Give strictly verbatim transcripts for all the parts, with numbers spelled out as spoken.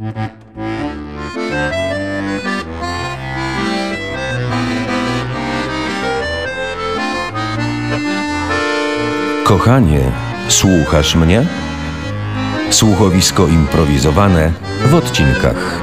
Kochanie, słuchasz mnie? Słuchowisko improwizowane w odcinkach.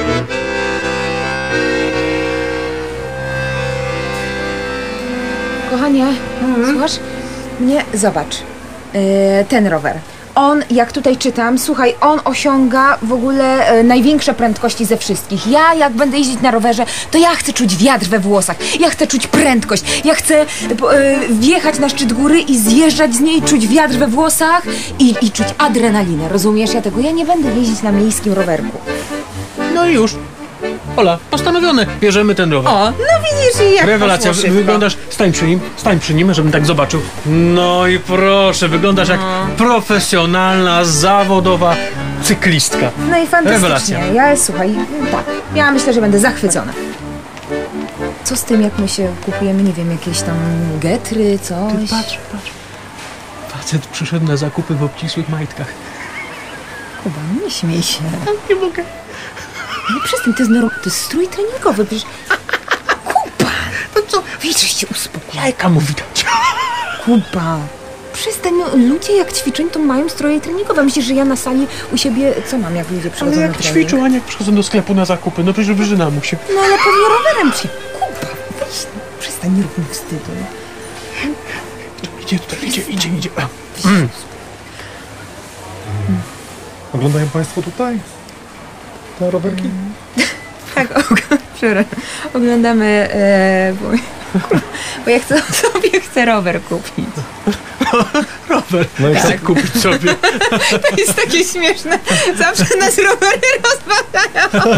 Kochanie, mhm. słuchasz? Nie, zobacz. Yy, ten rower. On, jak tutaj czytam, słuchaj, on osiąga w ogóle e, największe prędkości ze wszystkich. Ja, jak będę jeździć na rowerze, to ja chcę czuć wiatr we włosach, ja chcę czuć prędkość, ja chcę e, wjechać na szczyt góry i zjeżdżać z niej, czuć wiatr we włosach i, i czuć adrenalinę, rozumiesz? Ja tego, ja nie będę jeździć na miejskim rowerku. No i już. Ola, postanowione, bierzemy ten rower. O, no widzisz, i jak rewelacja, wyglądasz, stań przy nim, stań przy nim, żebym tak zobaczył. No i proszę, wyglądasz no. jak profesjonalna, zawodowa cyklistka. No i fantastycznie. Rewelacja. Ja, słuchaj, tak, ja myślę, że będę zachwycona. Co z tym, jak my się kupujemy, nie wiem, jakieś tam getry, coś? Ty patrz, patrz. Facet przyszedł na zakupy w obcisłych majtkach. Kuba, nie śmiej się. Nie mogę. Ale przestań, to jest, norm... to jest strój treningowy, przecież... Kuba! No co? Widzisz, się uspokój. Jajka mu widać. Kuba, przestań, no, ludzie jak ćwiczą, to mają stroje treningowe. Myślisz, że ja na sali u siebie, co mam, jak ludzie przychodzą ale na jak trening? ćwiczą, a nie jak przychodzą do sklepu na zakupy, no przecież wyżyna mu się. No ale pewnie rowerem się... Kuba, weź, przestań, nie rób mi wstydu. Idzie tutaj, idzie, idzie, idzie. Mm. Mm. Oglądają Państwo tutaj te rowerki? Mm. Tak, przepraszam. Oglądamy, e, bo, bo ja chcę, sobie chcę rower kupić. Rower? No i tak, kupić sobie. To jest takie śmieszne. Zawsze nas rowery rozpadają.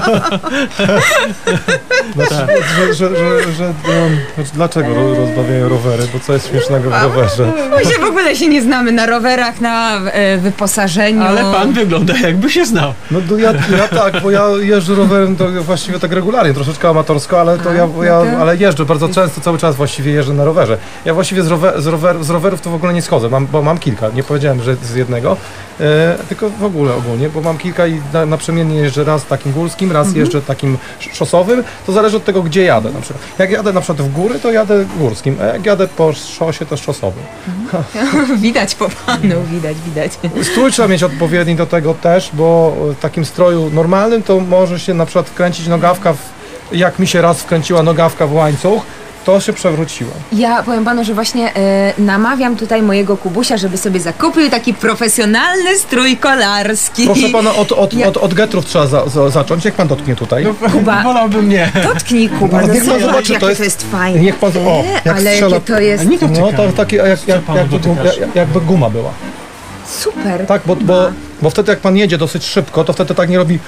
Znaczy, że, że, że, że, no, dlaczego rozbawiają rowery? Bo co jest śmiesznego w rowerze? My się w ogóle się nie znamy na rowerach, na e, wyposażeniu. Ale pan wygląda, jakby się znał. No to ja, ja tak, bo ja jeżdżę rowerem to właściwie tak regularnie, troszeczkę amatorsko, ale to ja, ja ale jeżdżę bardzo często, cały czas właściwie jeżdżę na rowerze. Ja właściwie z, rower, z, rower, z rowerów to w ogóle nie schodzę, mam, bo mam kilka, nie powiedziałem, że z jednego, e, tylko w ogóle ogólnie, bo mam kilka i na, naprzemiennie jeżdżę raz takim górskim, raz mhm. jeżdżę takim szosowym, to zależy od tego, gdzie jadę na przykład. Jak jadę na przykład w góry, to jadę górskim, a jak jadę po szosie, to szosowym. Mhm. Widać po panu, widać, widać. Strój trzeba mieć odpowiedni do tego też, bo w takim stroju normalnym to może się na przykład wkręcić nogawka, w, jak mi się raz wkręciła nogawka w łańcuch, to się przewróciła. Ja powiem panu, że właśnie e, namawiam tutaj mojego Kubusia, żeby sobie zakupił taki profesjonalny strój kolarski. Proszę pana, od, od, ja... od, od getrów trzeba za, za, zacząć. Jak pan dotknie tutaj? No, Kuba, wolałbym nie. Dotknij, Kuba. No, no, niech pan zobaczy, jakie to jest, to jest fajne. Niech pan, o, jak ale strzela, jakie to jest... No to takie, jak, jak, jak, jak, jakby guma była. Super. Tak, bo, bo, bo wtedy jak pan jedzie dosyć szybko, to wtedy tak nie robi...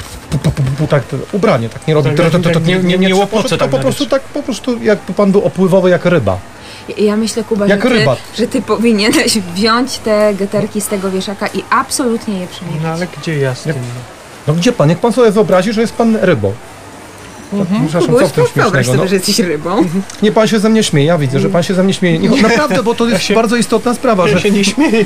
Tak, ubranie tak nie robi. Tak, tak, tak, nie, nie, nie łopoce tak po prostu tak, po prostu jakby pan był opływowy jak ryba. Ja myślę, Kuba, jak że, ty, ryba. że ty powinieneś wziąć te geterki z tego wieszaka i absolutnie je przemierzyć. No ale gdzie ja z tym? No gdzie pan? Niech pan sobie wyobrazi, że jest pan rybą. Mhm. Przepraszam, co w tym śmiesznego? Wyobraź sobie, no. że jesteś rybą. Nie, pan się ze mnie śmieje, ja widzę, że pan się ze mnie śmieje. Nie, naprawdę, bo to jest ja się, bardzo istotna sprawa, ja że... się nie śmieję.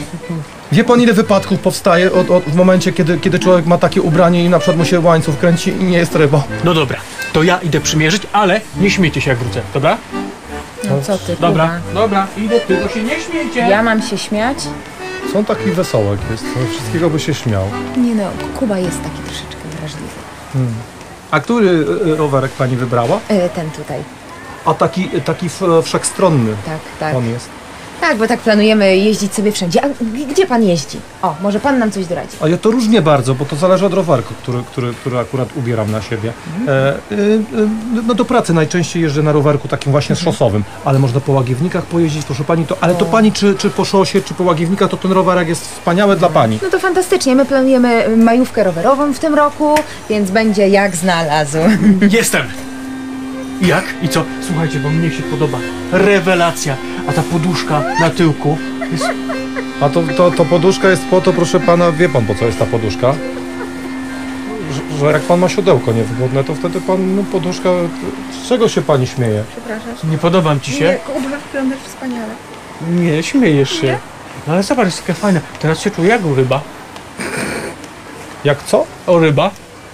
Wie pan, ile wypadków powstaje od, od, w momencie, kiedy, kiedy człowiek ma takie ubranie i na przykład mu się łańcuch kręci i nie jest rybą. No dobra, to ja idę przymierzyć, ale nie śmiejcie się jak wrócę, dobra? No co ty, Dobra, Kuba? dobra, idę, tylko się nie śmiejcie. Ja mam się śmiać? Są taki wesołek jest, wszystkiego by się śmiał. Nie no, Kuba jest taki troszeczkę wrażliwy. Hmm. A który rowerek pani wybrała? E, ten tutaj. A taki, taki wszechstronny Tak, tak. on jest. Tak, bo tak planujemy jeździć sobie wszędzie. A gdzie pan jeździ? O, może pan nam coś doradzi. A ja to różnie bardzo, bo to zależy od rowerku, który, który, który akurat ubieram na siebie. E, e, e, no do pracy najczęściej jeżdżę na rowerku takim właśnie mhm. szosowym, ale można po łagiewnikach pojeździć, proszę pani, to, ale to pani czy, czy po szosie, czy po łagiewnikach, to ten rowerek jest wspaniały dla pani. No to fantastycznie, my planujemy majówkę rowerową w tym roku, więc będzie jak znalazł. Jestem! Jak? I co? Słuchajcie, bo mnie się podoba. Rewelacja! A ta poduszka na tyłku jest... A to, to, to poduszka jest po to, proszę pana, wie pan po co jest ta poduszka? Że, że jak pan ma siodełko niewygodne, to wtedy pan, no poduszka... Z czego się pani śmieje? Przepraszam. Nie podobam ci się? Nie, Kuba, wyglądasz wspaniale. Nie, śmiejesz się. No ale zobacz, jest taka fajna. Teraz się czuję jak ryba. Jak co? O ryba?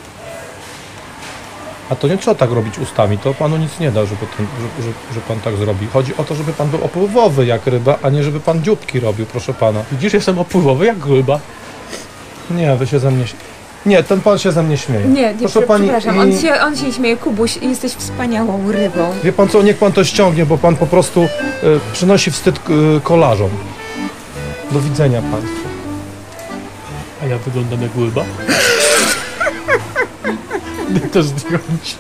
A to nie trzeba tak robić ustami, to panu nic nie da, żeby, ten, że, że, że pan tak zrobi. Chodzi o to, żeby pan był opływowy jak ryba, a nie żeby pan dzióbki robił, proszę pana. Widzisz, jestem opływowy jak ryba. Nie, wy się ze mnie... Nie, ten pan się ze mnie śmieje. Nie, nie, proszę prze- pani, przepraszam, i- on się, on się śmieje. Kubuś, jesteś wspaniałą rybą. Wie pan co, niech pan to ściągnie, bo pan po prostu y, przynosi wstyd y, kolarzom. Do widzenia państwu. A ja wyglądam jak ryba? Idę to zdjąć.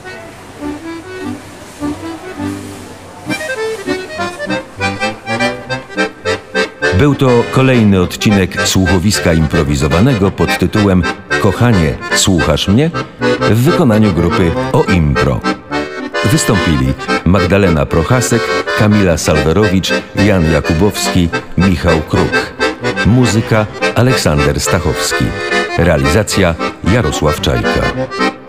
Był to kolejny odcinek słuchowiska improwizowanego pod tytułem Kochanie, słuchasz mnie? W wykonaniu grupy O Impro. Wystąpili Magdalena Prochasek, Kamila Salwerowicz, Jan Jakubowski, Michał Kruk. Muzyka Aleksander Stachowski. Realizacja Jarosław Czajka.